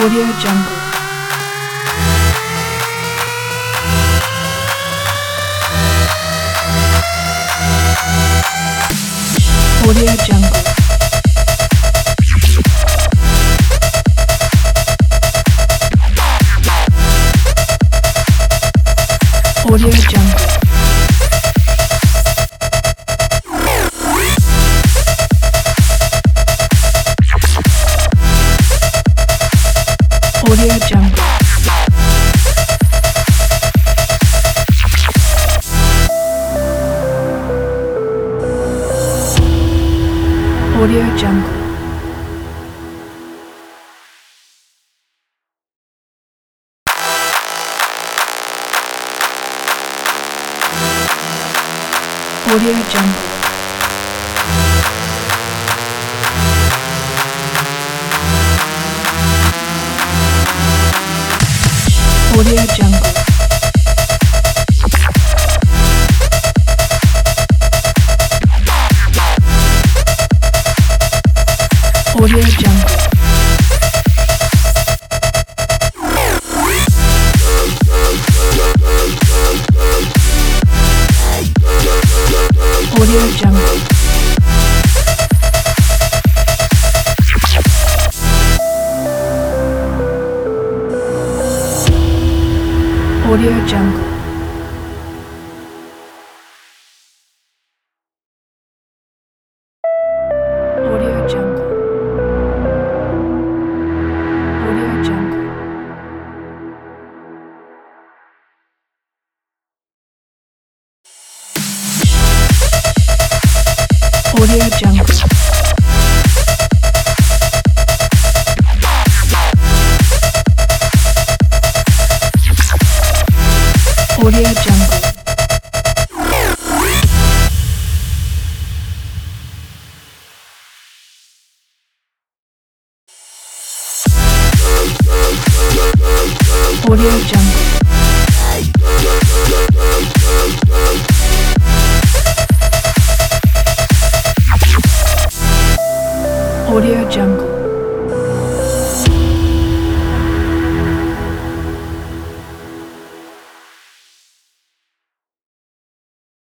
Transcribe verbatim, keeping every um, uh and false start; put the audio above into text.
Audio Jungle. Audio Jungle. Audio Jungle. Audio Jungle. Audio Jungle. Audio Jungle. Audio Jungle. Audio Jungle. Audio Jungle. Audio Jungle. Audio Jungle. Audio Jungle. Audio Jungle. Audio Jungle. Audio Jungle. Audio Jungle.